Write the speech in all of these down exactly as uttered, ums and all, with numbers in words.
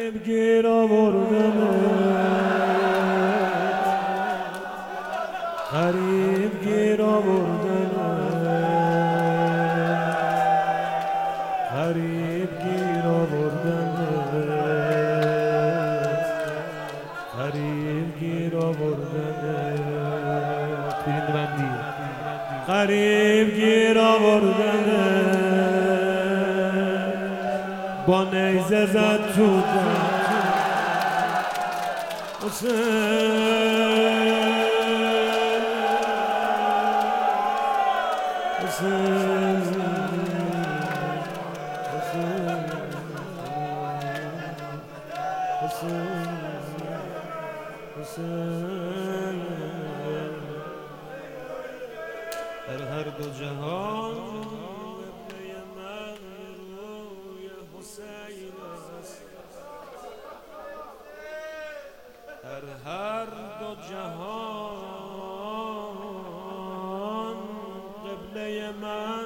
غریب گیر آوردنت، غریب گیر آوردنت، غریب گیر آوردنت، غریب گیر آوردنت، پرینده بندی غریب گیر آوردنت، با نیزه زد تو دل حسین حسین حسین حسین حسین در هر دو جهان قبله من روی حسین است، در هر دو جهان قبله من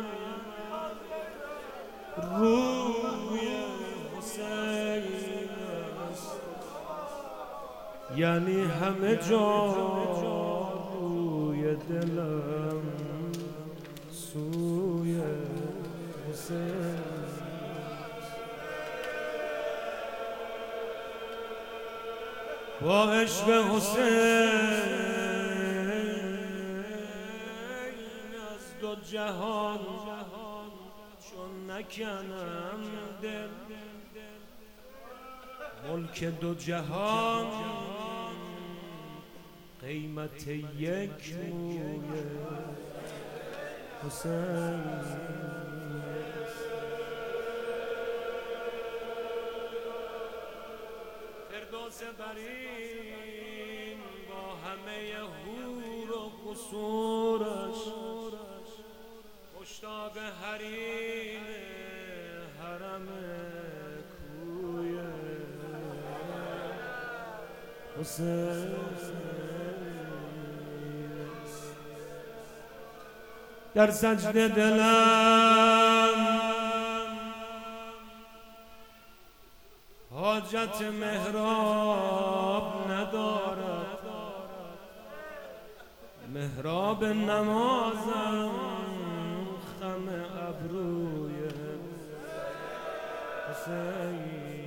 روی حسین است، یعنی همه جا روی دلم سوی حسین. با عشق حسین از دو جهان چون نکنم دل، ملک دو جهان قیمت یک موی حسین. فردوس برین با همه حور و قصورش، مشتاق حریم حرم کوی حسین. در سجده دلم حاجت محراب ندارد، محراب نمازم خم ابروی حسین.